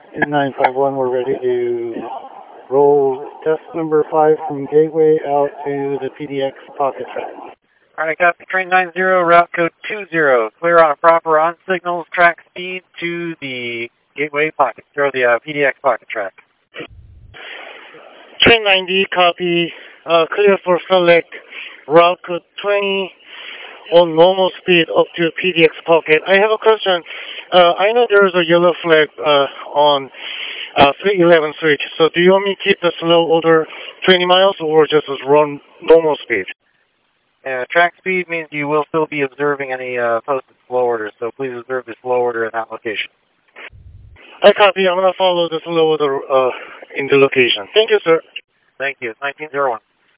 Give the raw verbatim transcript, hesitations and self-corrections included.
nine five one, we're ready to roll test number five from Gateway out to the P D X pocket track. Alright, copy train nine zero, route code two zero. Clear on a proper on signals, track speed to the Gateway pocket, or the uh, P D X pocket track. Train ninety, copy, uh, clear for select, route code twenty on normal speed up to P D X pocket. I have a question. Uh, I know there is a yellow flag uh, on uh, three eleven switch, so do you want me to keep the slow order twenty miles or just run normal speed? Uh, track speed means you will still be observing any uh, posted slow orders, so please observe the slow order in that location. I copy. I'm going to follow the slow order uh, in the location. Thank you, sir. Thank you. nineteen oh one.